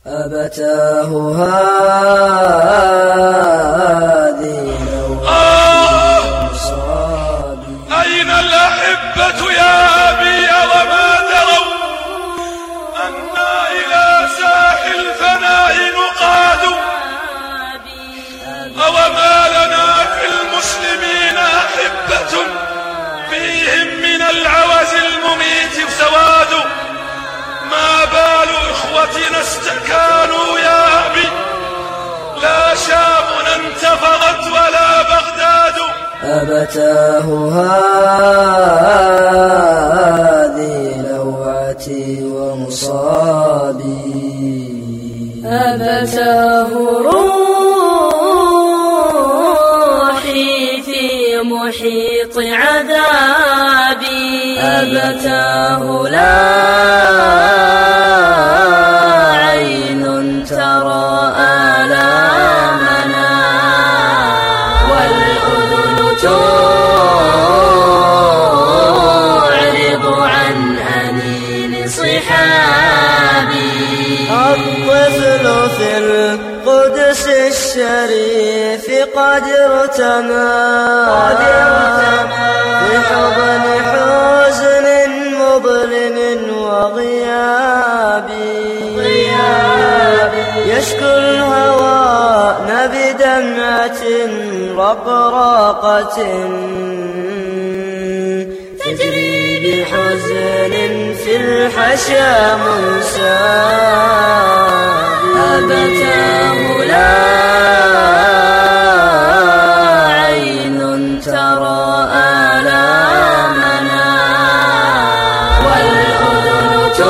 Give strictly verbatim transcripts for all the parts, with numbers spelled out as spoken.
أبتاه هذه آه أين الأحبة يا أبي وما دروا أنا إلى ساح الفناء نقاد أوما لنا في المسلمين أحبة فيهم من العوز المميت سواد ما بال إخوتنا استكانوا يا أبي لا شام انتفضت ولا بغداد أبتاه هذه لوعتي ومصابي أبتاه روحي في محيط عذابي أبتاه لا عين ترى آلامنا والأذن تعرض عن أنين صحابي الطفل في القدس الشريف قد ارتمى في حضن حزن مظلم وغيابي يشكو الهوان بدمعة رقراقة تجري بحزن في الحشا منساب أبتاه لا عين ترى آلامنا والأذن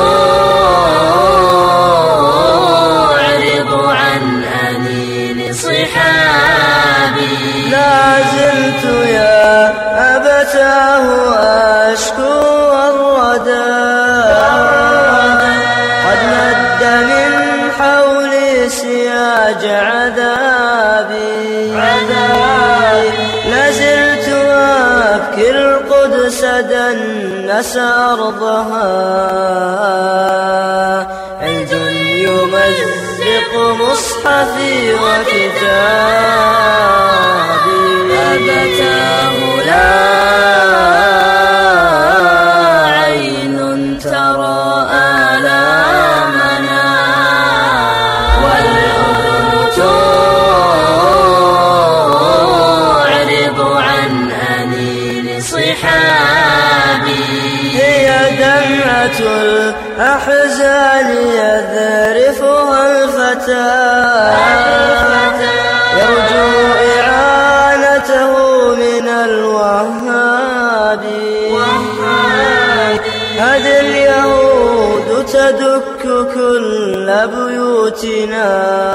تعرض عن أنين صحابي لا زلت يا أبتاه أشكو قد مد من حولي سياج عذابي لازلت أبكي القدس دنس أرضها عند يمزق مصحفي وكتابي أبتاه لا عين ترى آلامنا والأذن تعرض عن أنين صحابي هي دمعة الأحزان يذرفها الفتى يرجو إعانته من الوهاب هذه اليهود تدك كل بيوتنا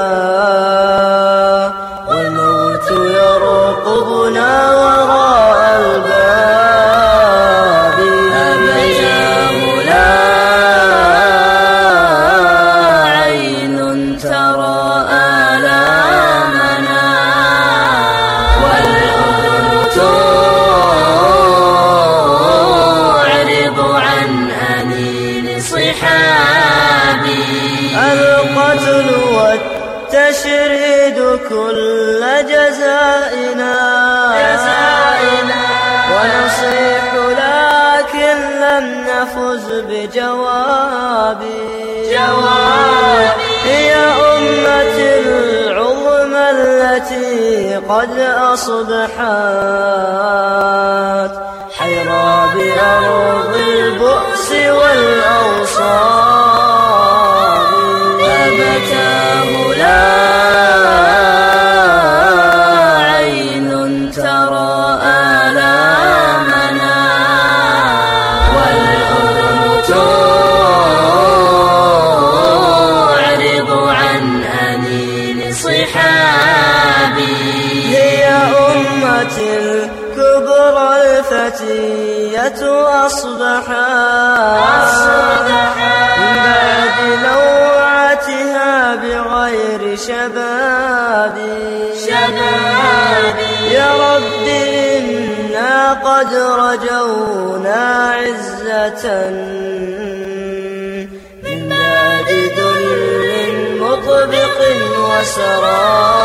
والموت يرقبنا وراء الباب أبتاه لا عين ترى آلامنا والأذن تعرض عن أنين صحابي القتل والتشريد كل جزائنا ونصيح لكن لم نفز بجوابي هي أمتي العظمى التي قد أصبحت حيرى بأرض البؤس والأوصاب أبتاه لا عين ترى آلامنا والأذن تعرض عن أنين صحابي هي أمتي الكبرى الفتية أصبحت من بعد لوعتها بغير شبابي يا رب إنا قد رجونا عزة من بعد ذل سرابي.